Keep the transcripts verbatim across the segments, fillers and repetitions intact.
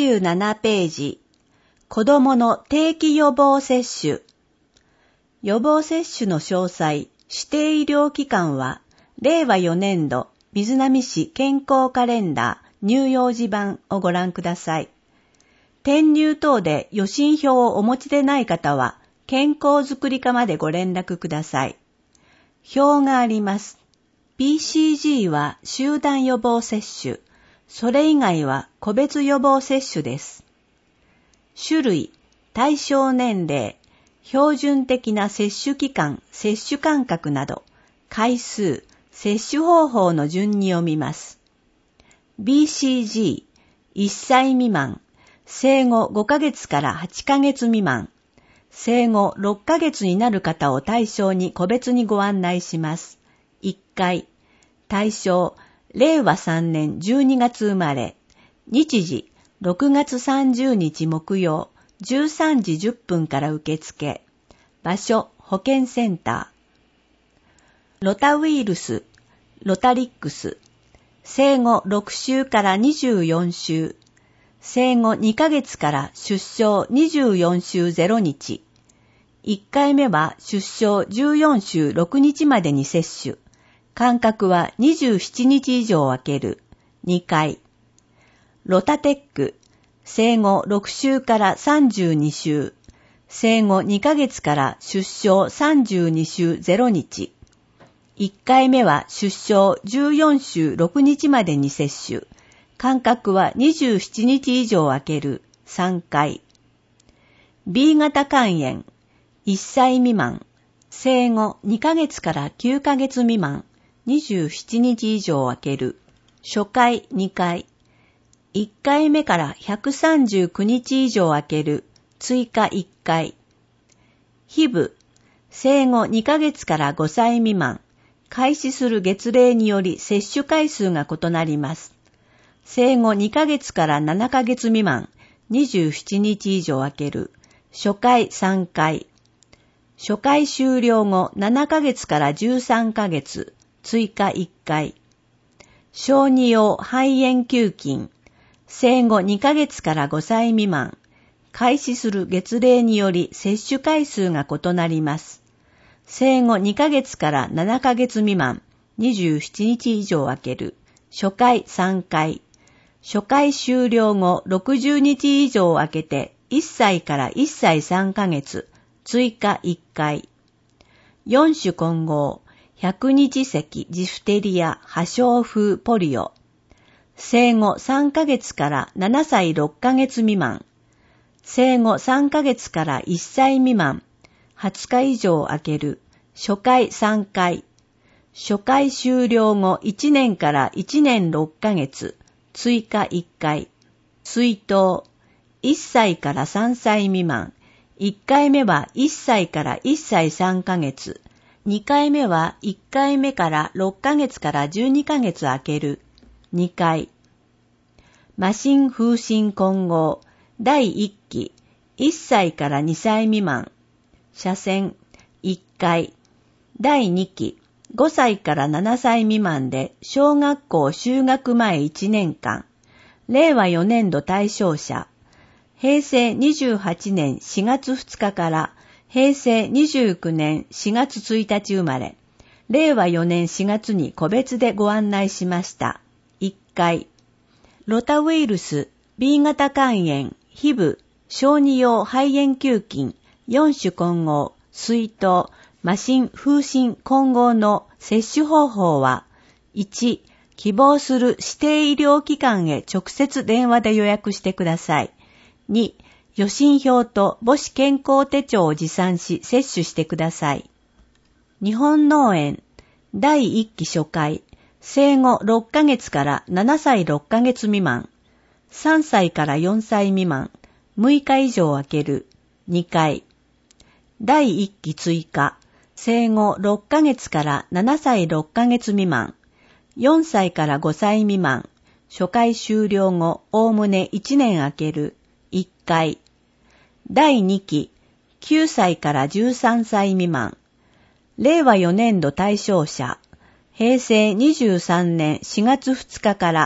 じゅうななページ、子どもの定期予防接種。予防接種の詳細、指定医療機関は、れいわよねんど瑞浪市健康カレンダー乳幼児版をご覧ください。転入等で予診票をお持ちでない方は、健康づくり課までご連絡ください。表があります。ビーシージー は集団予防接種、それ以外は個別予防接種です。種類、対象年齢、標準的な接種期間、接種間隔など、回数、接種方法の順に読みます。ビーシージー、いっさい未満、生後ごかげつからはちかげつ未満、生後ろっかげつになる方を対象に個別にご案内します。いっかい、対象、れいわさんねんじゅうにがつ生まれ、日時、ろくがつさんじゅうにち木曜、じゅうさんじじゅっぷんから受付。場所、保健センター。ロタウイルス、ロタリックス。生後ろくしゅうからにじゅうよんしゅう。生後にかげつから出生にじゅうよんしゅうぜろにち。いっかいめは出生じゅうよんしゅうろくにちまでに接種。間隔はにじゅうななにち以上空ける。にかい。ロタテック。生後ろくしゅうからさんじゅうにしゅう。生後にかげつから出生さんじゅうにしゅうぜろにち。いっかいめは出生じゅうよんしゅうろくにちまでに接種。間隔はにじゅうななにち以上空ける。さんかい。ビー 型肝炎。いっさい未満。生後にかげつからきゅうかげつ未満。にじゅうななにち以上空ける。初回にかい。いっかいめからひゃくさんじゅうきゅうにち以上空ける。追加いっかい。ヒブ。生後にかげつからごさい未満。開始する月齢により接種回数が異なります。生後にかげつからななかげつ未満。にじゅうななにち以上空ける。初回さんかい。初回終了後ななかげつからじゅうさんかげつ。追加いっかい。小児用肺炎球菌。生後にかげつからごさい未満。開始する月齢により接種回数が異なります。生後にかげつからななかげつ未満。にじゅうななにち以上空ける。初回さんかい。初回終了後ろくじゅうにち以上空けていっさいからいっさいさんかげつ。追加いっかい。よん種混合。百日咳、ジフテリア、破傷風、ポリオ。生後さんかげつからななさいろっかげつ未満。生後さんかげつからいっさい未満。はつか以上空ける。初回さんかい。初回終了後いちねんからいちねんろっかげつ。追加いっかい。水筒。いっさいからさんさい未満。いっかいめはいっさいからいっさいさんかげつ。にかいめはいっかいめからろっかげつからじゅうにかげつ空ける。にかい。麻疹風疹混合。だいいっき。いっさいからにさい未満。射線。いっかい。だいにき。ごさいからななさい未満で小学校就学前いちねんかん。れいわよねんど対象者。へいせいにじゅうはちねんしがつふつかからへいせいにじゅうきゅうねんしがつついたち生まれ。れいわよねんしがつに個別でご案内しました。いっかい。ロタウイルス、ビー 型肝炎、ヒブ、小児用肺炎球菌、よん種混合、水筒、麻疹、風疹混合の接種方法は、いち、希望する指定医療機関へ直接電話で予約してください。に、予診票と母子健康手帳を持参し接種してください。日本脳炎、だいいっき初回、生後ろっかげつからななさいろっかげつ未満、さんさいからよんさい未満、むいか以上空ける。にかい。だいいっき追加、生後ろっかげつからななさいろっかげつ未満、よんさいからごさい未満、初回終了後おおむねいちねん空ける。いっかい。だいにき、きゅうさいからじゅうさんさい未満、れいわよねんど対象者、へいせいにじゅうさんねんしがつふつかから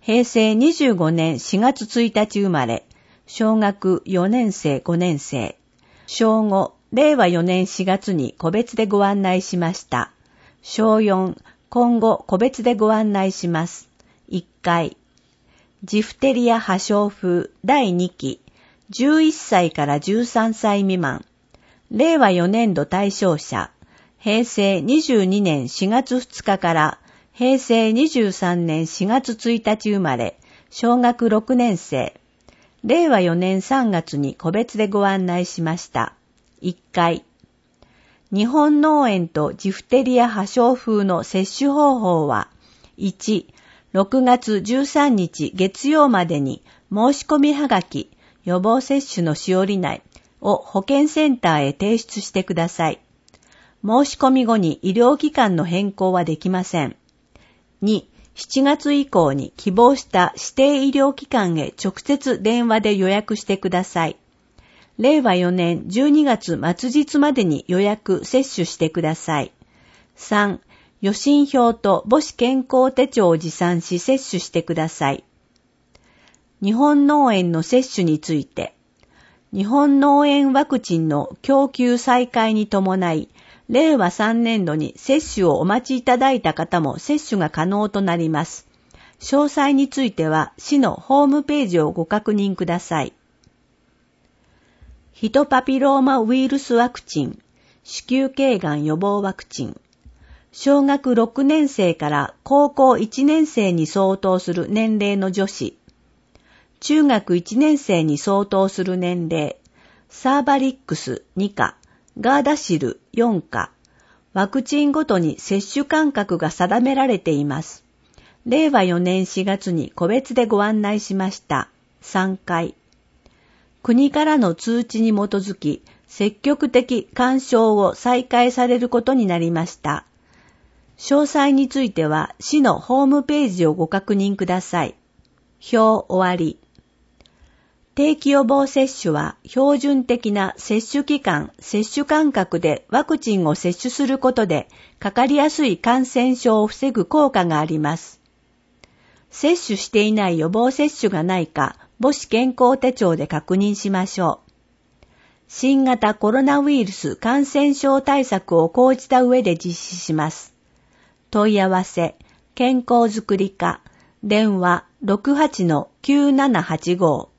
へいせいにじゅうごねんしがつついたち生まれ、小学よねんせいごねんせい。小ご、れいわよねんしがつに個別でご案内しました。小よん、今後個別でご案内します。いっかい。ジフテリア破傷風だいにき、じゅういっさいからじゅうさんさい未満。れいわよねんど対象者、へいせいにじゅうにねんしがつふつかからへいせいにじゅうさんねんしがつついたち生まれ、小学ろくねんせい。れいわよねんさんがつに個別でご案内しました。いっかい。日本脳炎とジフテリア破傷風の接種方法は、いち、ろくがつじゅうさんにち月曜までに申し込みはがき、予防接種のしおり内を保健センターへ提出してください。申し込み後に医療機関の変更はできません。に、しちがつ以降に希望した指定医療機関へ直接電話で予約してください。れいわよねんじゅうにがつ末日までに予約接種してください。さん、予診票と母子健康手帳を持参し接種してください。日本脳炎の接種について、日本脳炎ワクチンの供給再開に伴い、れいわさんねんどに接種をお待ちいただいた方も接種が可能となります。詳細については市のホームページをご確認ください。ヒトパピローマウイルスワクチン、子宮頸がん予防ワクチン。小学ろくねんせいから高校いちねんせいに相当する年齢の女子。中学いちねんせいに相当する年齢。サーバリックスにか、ガーダシルよんか。ワクチンごとに接種間隔が定められています。れいわよねんしがつに個別でご案内しました。さんかい。国からの通知に基づき、積極的勧奨を再開されることになりました。詳細については市のホームページをご確認ください。表終わり。定期予防接種は標準的な接種期間、接種間隔でワクチンを接種することでかかりやすい感染症を防ぐ効果があります。接種していない予防接種がないか、母子健康手帳で確認しましょう。新型コロナウイルス感染症対策を講じた上で実施します。問い合わせ、健康づくり課、電話 ろくはちのきゅうななはちご